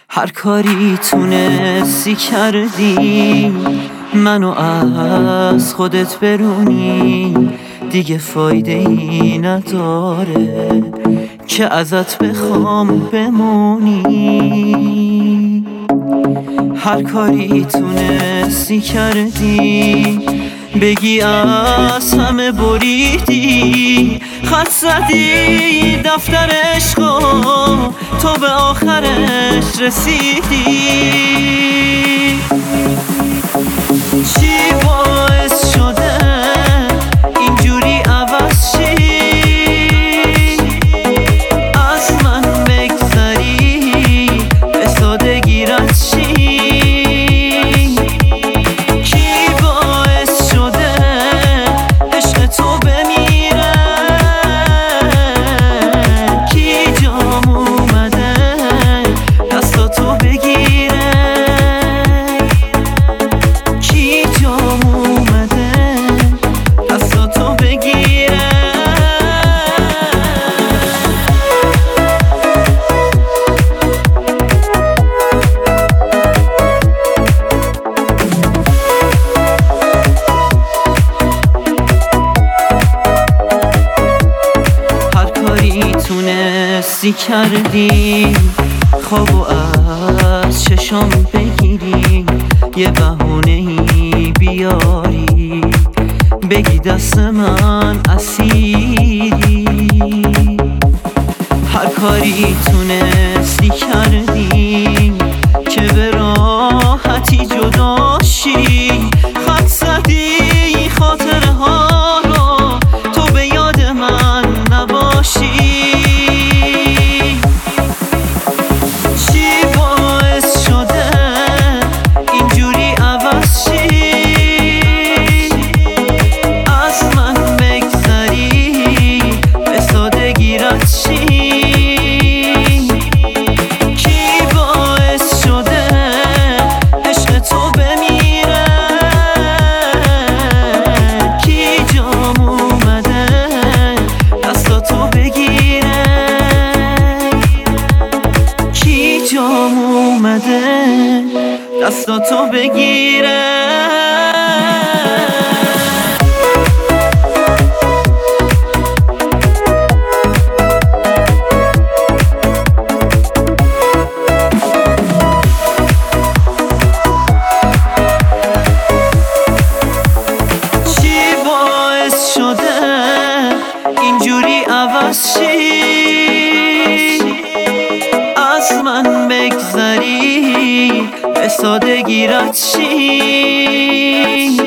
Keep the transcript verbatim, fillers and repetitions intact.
هر کاری تونستی کردی منو از خودت برونی، دیگه فایده ای نداره که ازت بخوام بمونی. هر کاری تونستی کردی، بگی از همه بریدی، خط زدی دفتر عشقو تو به آخرش رسیدی. چی باعث شده اینجوری عوض شی، از من بگذری به سادگی رد شی؟ تونستی کردی خوابو از چشام بگیری، یه بهونه‌ای بیاری بگی دست من اسیری. هر کاری تونستی کردی که به راحتی جدا شی، خط زدی خاطره ها رو تو به یاد من نباشی. جام اومده دستاتو بگیره. چی باعث شده اینجوری عوض شی، از من بگذری به سادگی رد شی؟